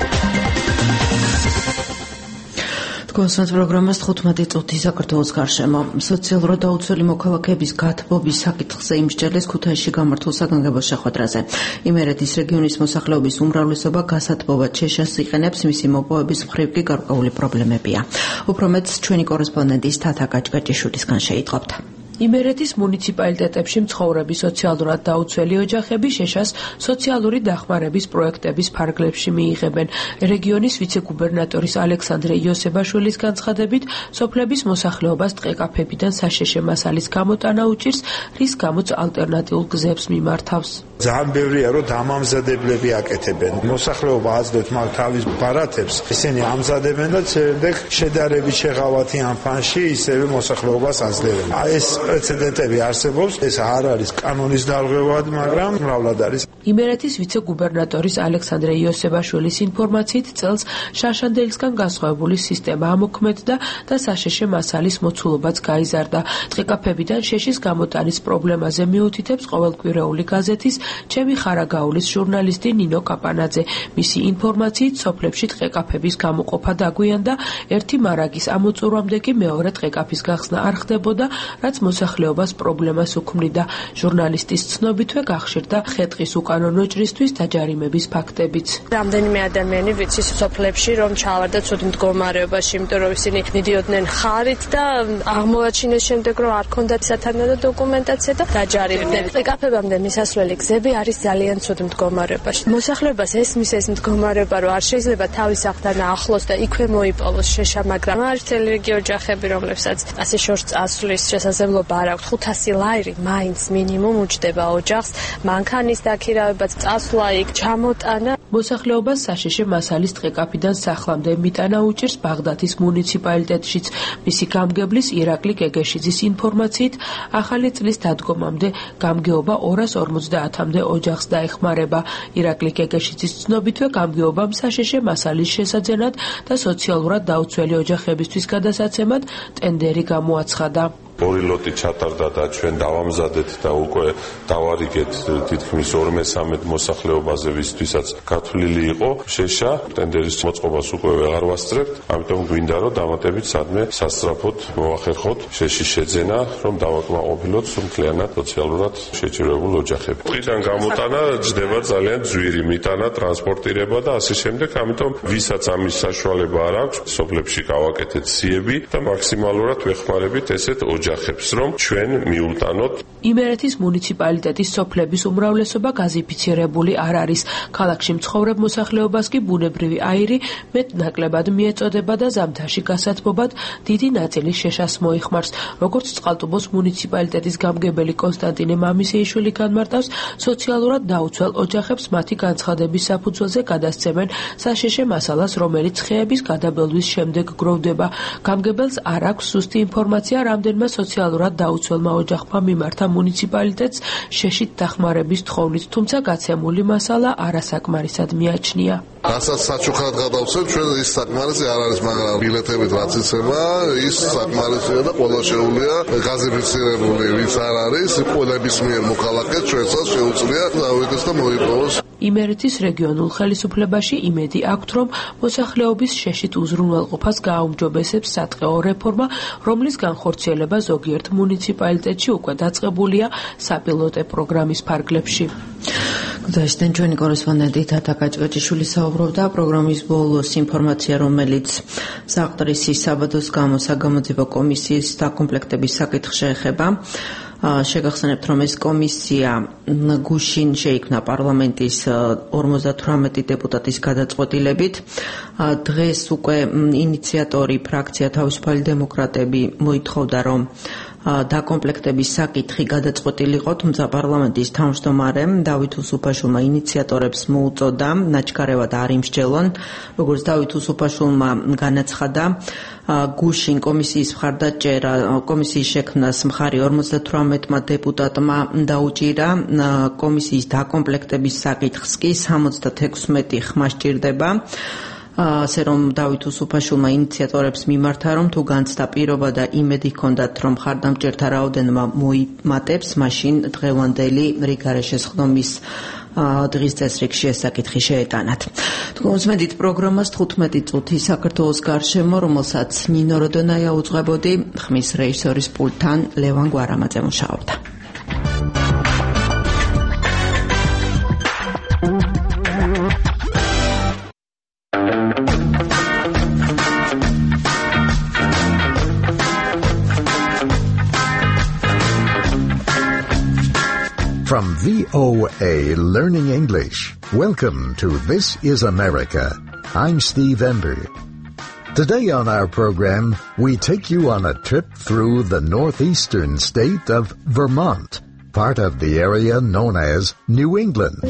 კონსტანტ პროგრამას თხუთმეტი წუთი საქართველოს გარშემო. სოციალურად დაუცველი მოქალაქეების გათბობის საკითხზე იმსჯელეს ქუთაისში გამართულ საგანგებო შეხვედრაზე. იმერეთის რეგიონის მოსახლეობის უმრავლესობა გასათბობად შეშას იყენებს, მისი მოპოვების მხრივ კი გარკვეული პრობლემებია. უფრო მეტს ჩვენი კორესპონდენტის თათა გაჭგაჭიშვილისგან შეიტყობთ. იმერეთის მუნიციპალიტეტებში მცხოვრები სოციალურად დაუცველი ოჯახები შეშას სოციალური დახმარების პროექტების ფარგლებში მიიღებენ. რეგიონის ვიცე-გუბერნატორის ალექსანდრე იოსებაშვილის განცხადებით, სოფლების მოსახლეობას ტყეკაფებიდან საშეშე მასალის გამოტანა უჭირს, რის გამოც ალტერნატიულ გზებს მიმართავს. ძალიან ბევრია, რომ დამამზადებლები აკეთებენ. მოსახლეობა აძლევთ მაგ თავის ბარათებს, ისინი ამზადებენ და შემდეგ შედარებით შეღავათი ამ ფანში ისევე მოსახლეობას აძლევენ. ეს პრეცედენტები არსებობს, ეს არ არის კანონის დარღვევად, მაგრამ მრავლად არის. იმერეთის ვიცე-გუბერნატორის ალექსანდრე იოსებაშვილის ინფორმაციით წელს შაშანდელისგან განსხვავებული სისტემა ამოქმედდა და საშეშე მასალის მოცულობაც გაიზარდა. ტყეკაფებიდან შეშის გამოტანის პრობლემაზე მიუთითებს ყოველკვირეული გაზეთის ჩემი ხარაგაულის ჟურნალისტი ნინო კაპანაძე. მისი ინფორმაციით სოფლებში ტყეკაფების გამოყოფა დაგვიანდა, ერთი მარაგის ამოწურვამდე კი მეორე ტყეკაფის გახსნა არ ხდებოდა, რაც მოსახლეობას პრობლემას უქმნიდა. ჟურნალისტის ცნობითვე გახშირდა ხე-ტყის უკანონო ჭრისთვის დაჯარიმების ფაქტებიც. რამდენიმე ადამიანი ვიცის სოფლებში რომ ჩავარდა ცუდ მდგომარეობაში, იმიტომ რომ ისინი მიდიოდნენ ხარით და აღმოაჩინეს შემდეგ რომ არ ქონდათ სათანადო დოკუმენტაცია და დაჯარიმდნენ. ტყეკაფებამდე მისასვლელი გზები არის ძალიან ცუდ მდგომარეობაში. მოსახლეობას ესმის ეს მდგომარეობა რომ არ შეიძლება თავის სახლთან ახლოს და იქვე მოიპოვოს შეშა, მაგრამ არის მთელი რიგი ოჯახები, რომლებსაც ასე შორს წასვლის შესაძლებლობა არ აქვს. ხუთასი ლაირი მაინც მინიმუმ უჯდება ოჯახს, მანქანის დაქირავებაც, წასვლა იქ, ჩამოტანა. მოსახლეობას საშეშე მასალის ტყეკაფიდან სახლამდე მიტანა უჭირს ბაღდათის მუნიციპალიტეტშიც. მისი გამგებლის ირაკლი გეგეშიძის ინფორმაციით, ახალი წლის დადგომამდე გამგეობა ორას ორმოცდაათამდე ოჯახს დაეხმარება. ირაკლი გეგეშიძის ცნობითვე გამგეობამ საშეშე მასალის შესაძენად და სოციალურად დაუცველი ოჯახებისთვის გადასაცემად ტენდერი გამოაცხადა. ორი ლოტი ჩატარდა და ჩვენ დავამზადეთ და უკვე დავარიგეთ თითქმის ორმესამე მოსახლეობაზე, ვისთვისაც გათვლილი იყო შეშა. ტენდერის მოწყობას უკვე ვეღარ ვასწრებთ, ამიტომ გვინდა რომ დამატებით სადმე სასწრაფოდ მოახერხოთ შეშის შეძენა, რომ დავაკმაყოფილოთ მთლიანად სოციალურად შეჭირებულ ოჯახებს. ტყიდან გამოტანა ჯდება ძალიან ძვირი, მიტანა, ტრანსპორტირება და ასე შემდეგ, ამიტომ ვისაც ამის საშუალება არ აქვს, სოფლებში გავაკეთეთ სიები და მაქსიმალურად ვეხმარებით ესეთ ოჯახებს, რომ ჩვენ მიულტანოთ. იმერეთის მუნიციპალიტეტის სოფლების უმრავლესობა გაზიფიცირებული არ არის. ქალაქში მცხოვრებ მოსახლეობას კი ბუნებრივი აირი მეტ-ნაკლებად მიეწოდება და ზამთარში გასათბობად დიდი ნაწილი შეშას მოიხმარს. როგორც წყალტუბოს მუნიციპალიტეტის გამგებელი კონსტანტინე მამისეიშვილი განმარტავს, სოციალურად დაუცველ ოჯახებს მათი განცხადების საფუძველზე გადასცემენ საშეშე მასალას, რომელიც ხეების გადაბელვის შემდეგ გროვდება. გამგებელს არ აქვს სუსტი ინფორმაცია, რამდენმა სოციალურად დაუცველმა ოჯახმა მიმართა მუნიციპალიტეტს შეშით დახმარების თხოვნით, თუმცა გაცემული მასალა არასაკმარისად მიაჩნია. რასაც საჩუქრად გადავცემ, ჩვენ ის საკმარისი არ არის, მაგრამ ბილეთებით რაც იცება, ის საკმარისია და ყველა შეუძლია გაზიფიცირებული, ვინც არ არის, ყველების მიერ მოქალაქეს ჩვენსაც შეუძლია დავიდეს და მოიპოვოს. იმერეთის რეგიონულ ხელისუფლებაში იმედი აქვთ, რომ მოსახლეობის შეშით უზრუნველყოფას გააუმჯობესებს სატყეო რეფორმა, რომლის განხორციელება ზოგიერთ მუნიციპალიტეტში უკვე დაწყებულია საპილოტე პროგრამის ფარგლებში. გზაშიდან ჩვენი კორესპონდენტი თათა კაჭკაჭიშვილი საუბრობდა პროგრამის ბოლოს ინფორმაცია, რომელიც საყდრისის საბადოს გამო საგამოძიებო კომისიის დაკომპლექტების საკითხს შეეხება. შეგახსენებთ, რომ ეს კომისია გუშინ შეიქმნა პარლამენტის ორმოცდათვრამეტი დეპუტატის გადაწყვეტილებით. დღეს უკვე ინიციატორი ფრაქცია თავისუფალი დემოკრატები მოითხოვდა, რომ დაკომპლექტების საკითხი გადაწყვეტილიყო, თუმცა პარლამენტის თავმჯდომარემ დავით უსუფაშვილმა ინიციატორებს მოუწოდა ნაჩქარევად არ იმსჯელონ. როგორც დავით უსუფაშვილმა განაცხადა, გუშინ კომისიის მხარდაჭერა კომისიის შექმნას მხარი ორმოცდათვრამეტმა დეპუტატმა დაუჭირა. კომისიის დაკომპლექტების საკითხს კი სამოცდათექვსმეტი ხმა სჭირდება. ასე რომ დავით უსუფაშვილმა ინიციატორებს მიმართა, რომ თუ განცდა პირობა და იმედი ჰქონდათ, რომ მხარდამჭერთა რაოდენობა მოიმატებს, მაშინ დღევანდელი რიგარეშესხდომის დღის წესრიგში ეს საკითხი შეეტანათ. თქვენს პროგრამას თხუთმეტი წუთი საქართველოს გარშემო, რომელსაც ნინო როდონაია უძღვებოდი, ხმის რეჟისორის პულტთან ლევან გვარამაძე მუშაობდა. From V O A Learning English, welcome to This is America. I'm Steve Ember. Today on our program, we take you on a trip through the northeastern state of Vermont, part of the area known as New England.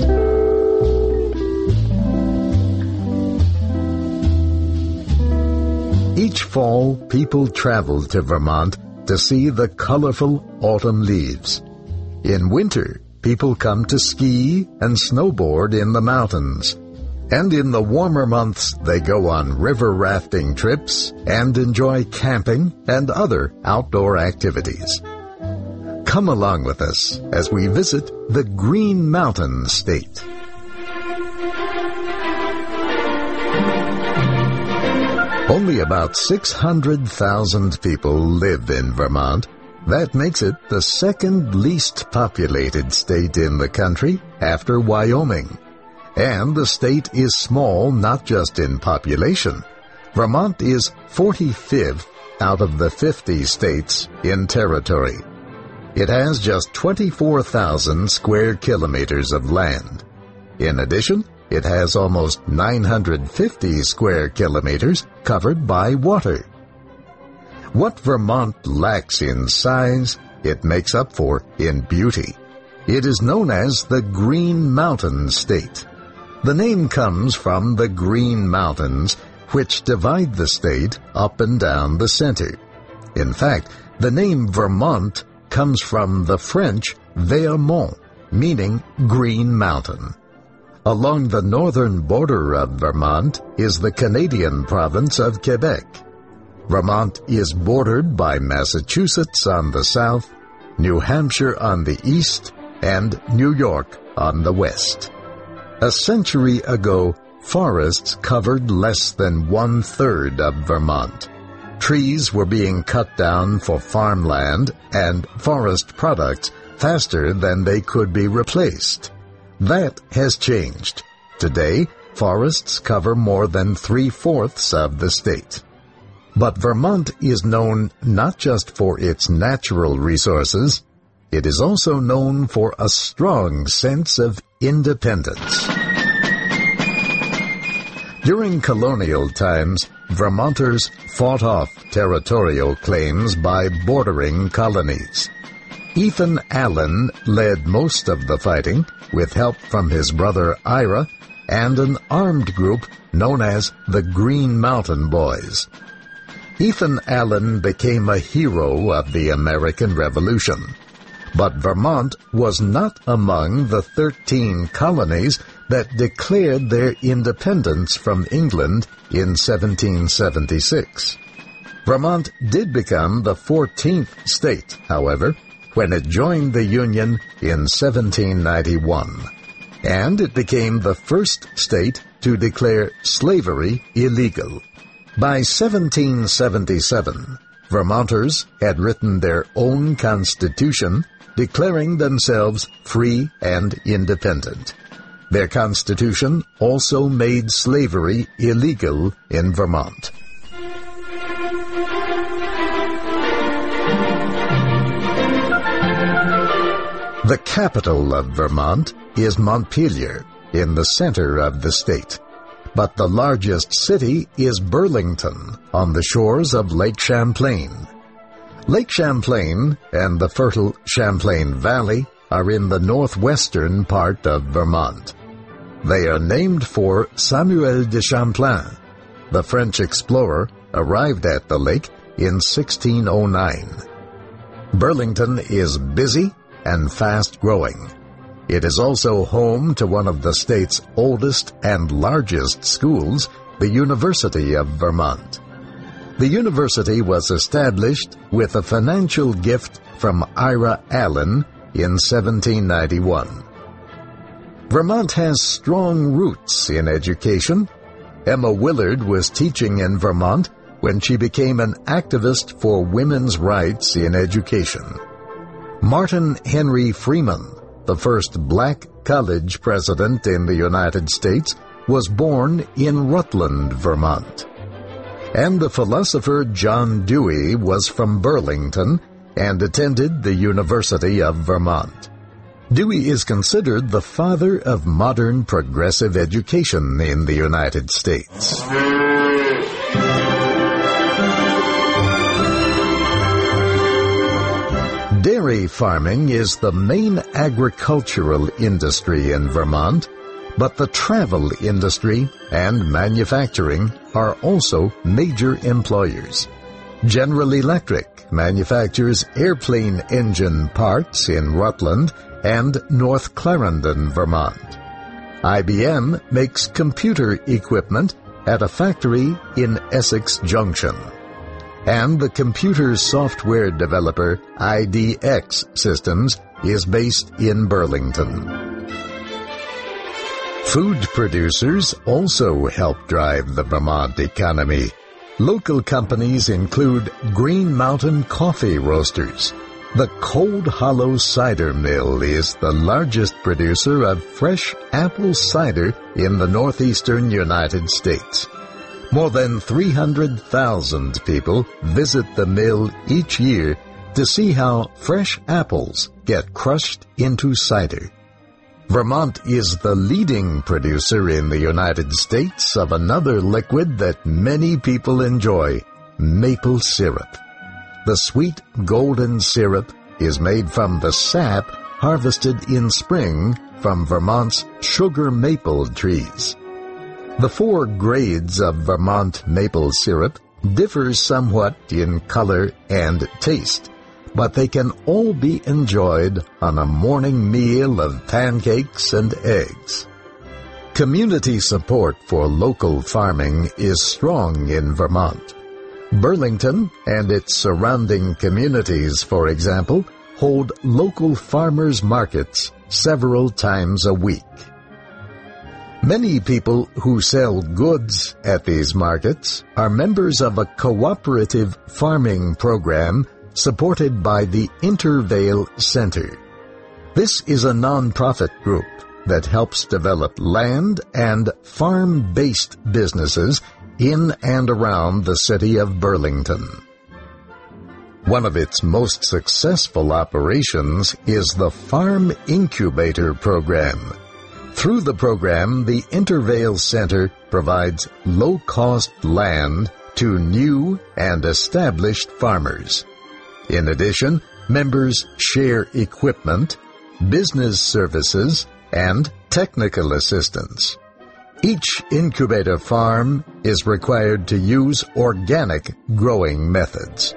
Each fall, people travel to Vermont to see the colorful autumn leaves. In winter, people come to ski and snowboard in the mountains. And in the warmer months, they go on river rafting trips and enjoy camping and other outdoor activities. Come along with us as we visit the Green Mountain State. Only about six hundred thousand people live in Vermont. That makes it the second least populated state in the country after Wyoming. And the state is small not just in population. Vermont is forty-fifth out of the fifty states in territory. It has just twenty-four thousand square kilometers of land. In addition, it has almost nine hundred fifty square kilometers covered by water. What Vermont lacks in size, it makes up for in beauty. It is known as the Green Mountain State. The name comes from the Green Mountains, which divide the state up and down the center. In fact, the name Vermont comes from the French Vermont, meaning Green Mountain. Along the northern border of Vermont is the Canadian province of Quebec. Vermont is bordered by Massachusetts on the south, New Hampshire on the east, and New York on the west. A century ago, forests covered less than one-third of Vermont. Trees were being cut down for farmland and forest products faster than they could be replaced. That has changed. Today, forests cover more than three-fourths of the state. But Vermont is known not just for its natural resources, it is also known for a strong sense of independence. During colonial times, Vermonters fought off territorial claims by bordering colonies. Ethan Allen led most of the fighting with help from his brother Ira and an armed group known as the Green Mountain Boys. Ethan Allen became a hero of the American Revolution. But Vermont was not among the thirteen colonies that declared their independence from England in seventeen seventy-six. Vermont did become the fourteenth state, however, when it joined the Union in seventeen ninety-one. And it became the first state to declare slavery illegal. By seventeen seventy-seven, Vermonters had written their own constitution, declaring themselves free and independent. Their constitution also made slavery illegal in Vermont. The capital of Vermont is Montpelier, in the center of the state. But the largest city is Burlington, on the shores of Lake Champlain. Lake Champlain and the fertile Champlain Valley are in the northwestern part of Vermont. They are named for Samuel de Champlain. The French explorer arrived at the lake in sixteen oh nine. Burlington is busy and fast-growing. It is also home to one of the state's oldest and largest schools, the University of Vermont. The university was established with a financial gift from Ira Allen in seventeen ninety-one. Vermont has strong roots in education. Emma Willard was teaching in Vermont when she became an activist for women's rights in education. Martin Henry Freeman, the first black college president in the United States, was born in Rutland, Vermont. And the philosopher John Dewey was from Burlington and attended the University of Vermont. Dewey is considered the father of modern progressive education in the United States. Dairy farming is the main agricultural industry in Vermont, but the travel industry and manufacturing are also major employers. General Electric manufactures airplane engine parts in Rutland and North Clarendon, Vermont. I B M makes computer equipment at a factory in Essex Junction. And the computer software developer I D X Systems is based in Burlington. Food producers also help drive the Vermont economy. Local companies include Green Mountain Coffee Roasters. The Cold Hollow Cider Mill is the largest producer of fresh apple cider in the northeastern United States. More than three hundred thousand people visit the mill each year to see how fresh apples get crushed into cider. Vermont is the leading producer in the United States of another liquid that many people enjoy, maple syrup. The sweet golden syrup is made from the sap harvested in spring from Vermont's sugar maple trees. The four grades of Vermont maple syrup differ somewhat in color and taste, but they can all be enjoyed on a morning meal of pancakes and eggs. Community support for local farming is strong in Vermont. Burlington and its surrounding communities, for example, hold local farmers' markets several times a week. Many people who sell goods at these markets are members of a cooperative farming program supported by the Intervale Center. This is a nonprofit group that helps develop land and farm-based businesses in and around the city of Burlington. One of its most successful operations is the Farm Incubator Program. Through the program, the Intervale Center provides low-cost land to new and established farmers. In addition, members share equipment, business services, and technical assistance. Each incubator farm is required to use organic growing methods.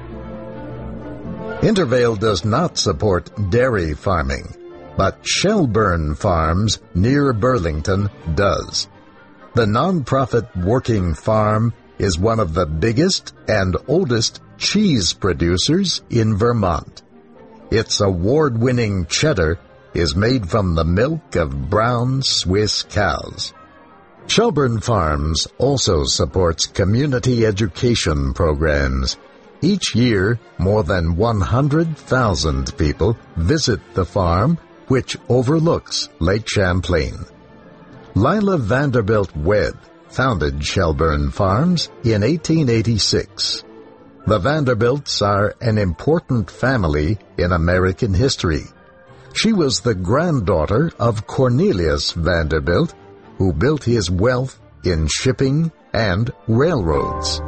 Intervale does not support dairy farming, but Shelburne Farms near Burlington does. The nonprofit working farm is one of the biggest and oldest cheese producers in Vermont. Its award-winning cheddar is made from the milk of brown Swiss cows. Shelburne Farms also supports community education programs. Each year, more than one hundred thousand people visit the farm, which overlooks Lake Champlain. Lila Vanderbilt Webb founded Shelburne Farms in eighteen eighty-six. The Vanderbilts are an important family in American history. She was the granddaughter of Cornelius Vanderbilt, who built his wealth in shipping and railroads.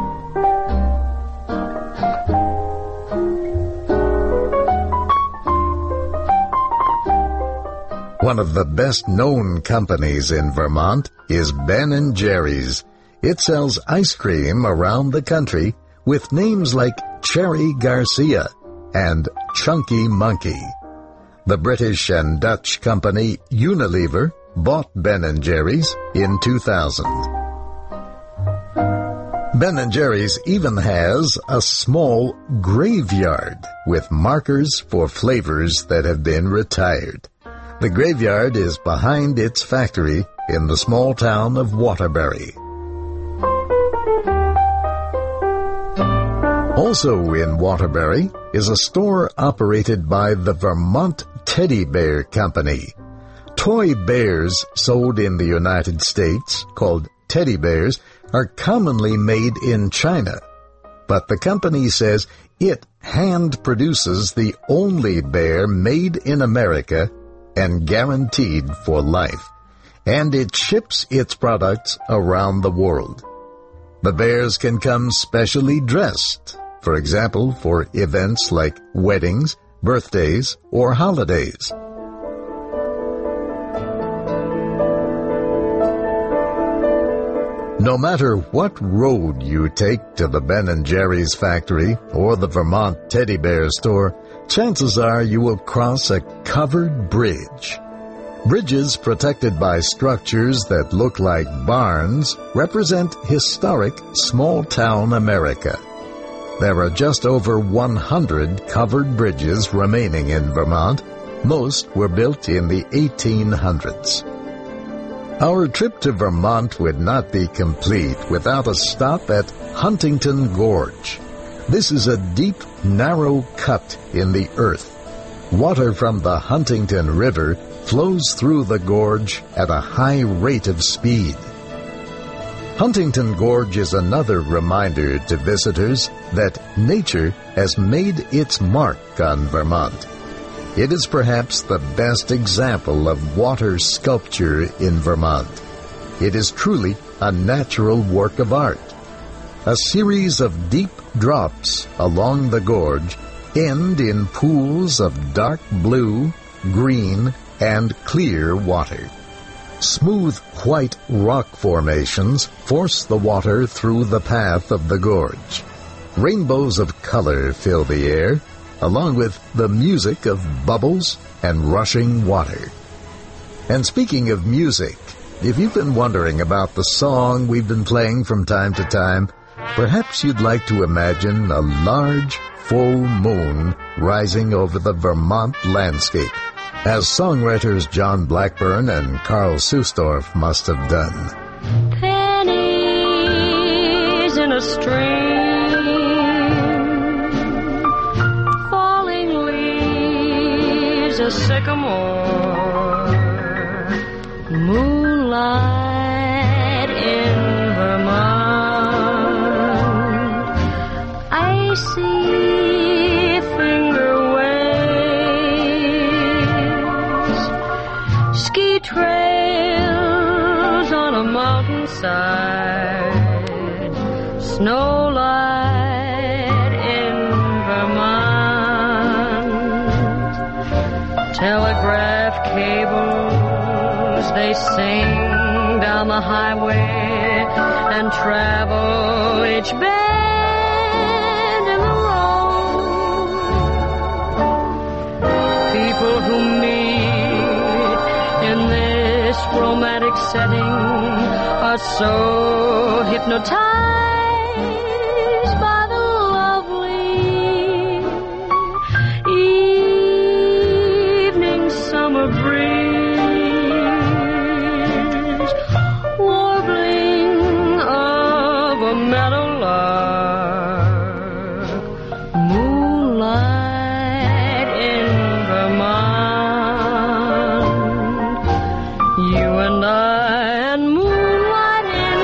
One of the best-known companies in Vermont is Ben and Jerry's. It sells ice cream around the country with names like Cherry Garcia and Chunky Monkey. The British and Dutch company Unilever bought Ben and Jerry's in two thousand. Ben and Jerry's even has a small graveyard with markers for flavors that have been retired. The graveyard is behind its factory in the small town of Waterbury. Also in Waterbury is a store operated by the Vermont Teddy Bear Company. Toy bears sold in the United States, called teddy bears, are commonly made in China. But the company says it hand-produces the only bear made in America and guaranteed for life, and it ships its products around the world. The bears can come specially dressed, for example, for events like weddings, birthdays, or holidays. No matter what road you take to the Ben and Jerry's factory or the Vermont Teddy Bear store, chances are you will cross a covered bridge. Bridges protected by structures that look like barns represent historic small-town America. There are just over one hundred covered bridges remaining in Vermont. Most were built in the eighteen hundreds. Our trip to Vermont would not be complete without a stop at Huntington Gorge. This is a deep, narrow cut in the earth. Water from the Huntington River flows through the gorge at a high rate of speed. Huntington Gorge is another reminder to visitors that nature has made its mark on Vermont. It is perhaps the best example of water sculpture in Vermont. It is truly a natural work of art. A series of deep drops along the gorge end in pools of dark blue, green, and clear water. Smooth white rock formations force the water through the path of the gorge. Rainbows of color fill the air, along with the music of bubbles and rushing water. And speaking of music, if you've been wondering about the song we've been playing from time to time, perhaps you'd like to imagine a large, full moon rising over the Vermont landscape, as songwriters John Blackburn and Carl Susdorf must have done. Pennies in a stream, falling leaves, a sycamore, moonlight in Vermont. I see finger waves, ski trails on a mountainside, snow light in Vermont. Telegraph cables, they sing down the highway and travel each bend in the road. People who meet in this romantic setting are so hypnotized by the lovely evening summer breeze, warbling of a meadowlark, moonlight in Vermont. You and I and moonlight in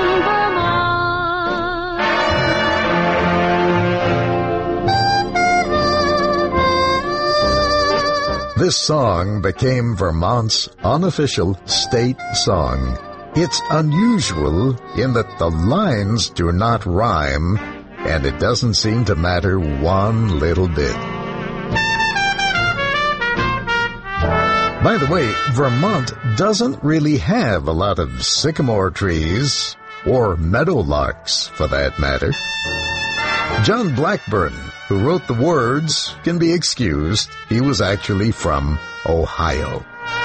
Vermont. This song became Vermont's unofficial state song. It's unusual in that the lines do not rhyme, and it doesn't seem to matter one little bit. By the way, Vermont doesn't really have a lot of sycamore trees, or meadowlarks for that matter. John Blackburn, who wrote the words, can be excused. He was actually from Ohio.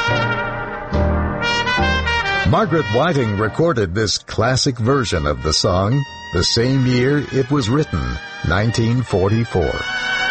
Margaret Whiting recorded this classic version of the song the same year it was written, nineteen forty-four.